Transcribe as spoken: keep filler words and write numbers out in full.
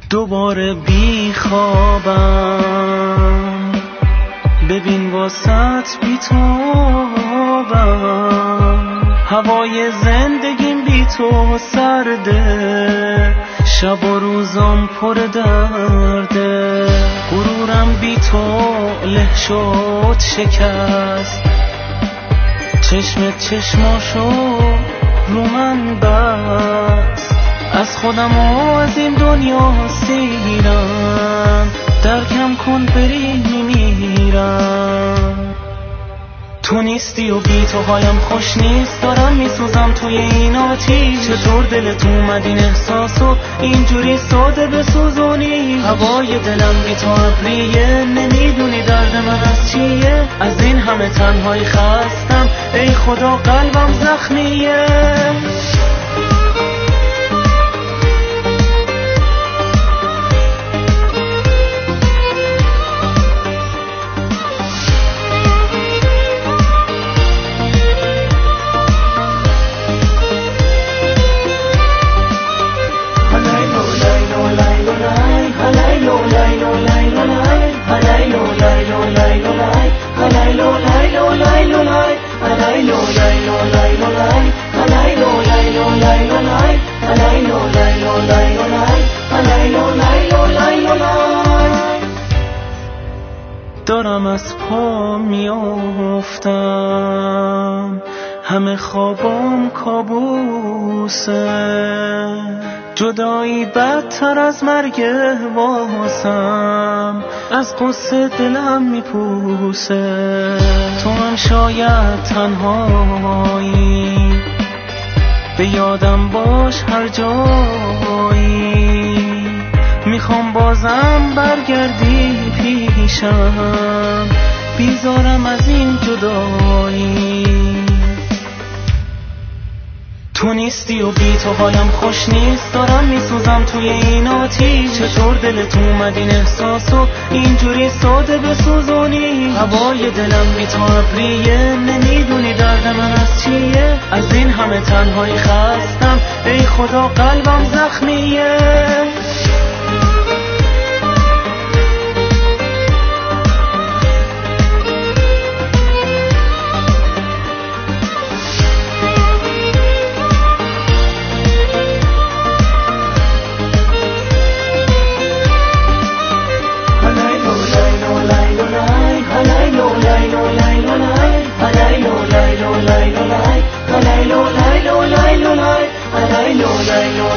دوباره بی خوابم، ببین واسط بی تابم، هوای زندگیم بی تو سرده، شب و روزم پر درده، غرورم بی تو له شد شکست، چشمت چشماشو رو من بست، از خودم و از این دنیا سیرم، درکم کن بری میمیرم. تو نیستی و بی تو حالم خوش نیست، دارم میسوزم توی این آتیش، چطور دلت اومد این احساسو اینجوری ساده بسوزونی؟ هوای دلم بی تو ابریه، نمیدونی درد من از چیه، از این همه تنهایی خستم، ای خدا قلبم زخمیه. دارم از پا میافتم، همه خوابم کابوسه، جدایی بدتر از مرگ واسم، از قصه دلم میپوسه. تو هم شاید تنهایی، به یادم باش هر جایی، میخوام بازم برگردی پیشم، بیزارم از این جدایی. تو نیستی و بی تو حالم خوش نیست، دارم میسوزم توی این آتیش، چطور دلت اومد این احساسو اینجوری ساده بسوزونی؟ هوای دلم بی تو ابریه، نمیدونی درد من از چیه، از این همه تنهایی خستم، ای خدا قلبم زخمیه. I know